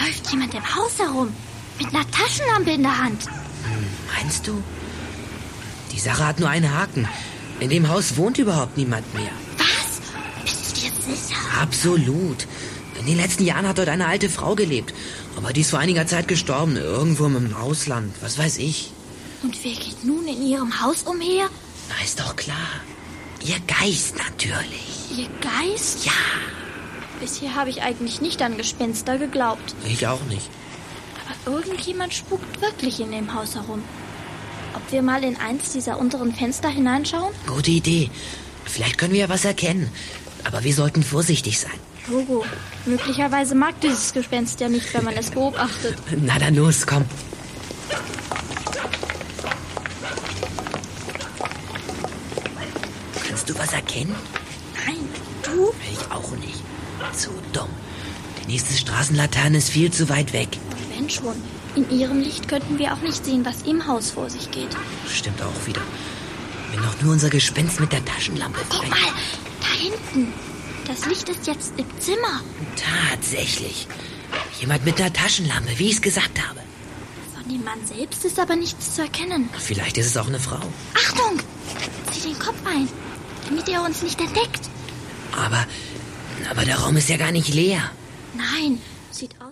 läuft jemand im Haus herum. Mit einer Taschenlampe in der Hand. Meinst du? Die Sache hat nur einen Haken. In dem Haus wohnt überhaupt niemand mehr. Was? Bist du dir sicher? Absolut. In den letzten Jahren hat dort eine alte Frau gelebt. Aber die ist vor einiger Zeit gestorben. Irgendwo im Ausland. Was weiß ich. Und wer geht nun in ihrem Haus umher? Na, ist doch klar. Ihr Geist natürlich. Ihr Geist? Ja. Bisher habe ich eigentlich nicht an Gespenster geglaubt. Ich auch nicht. Aber irgendjemand spukt wirklich in dem Haus herum. Ob wir mal in eins dieser unteren Fenster hineinschauen? Gute Idee. Vielleicht können wir ja was erkennen. Aber wir sollten vorsichtig sein. Logo, möglicherweise mag dieses Gespenst ja nicht, wenn man es beobachtet. Na dann los, komm. Kannst du was erkennen? Nein, du? Ich auch nicht. Zu dumm. Die nächste Straßenlaterne ist viel zu weit weg. Wenn schon. In ihrem Licht könnten wir auch nicht sehen, was im Haus vor sich geht. Stimmt auch wieder. Wenn doch nur unser Gespenst mit der Taschenlampe Guck mal, da hinten. Das Licht ist jetzt im Zimmer. Tatsächlich. Jemand mit einer Taschenlampe, wie ich es gesagt habe. Von dem Mann selbst ist aber nichts zu erkennen. Vielleicht ist es auch eine Frau. Achtung! Zieh den Kopf ein, damit er uns nicht entdeckt. Aber der Raum ist ja gar nicht leer. Nein, sieht aus.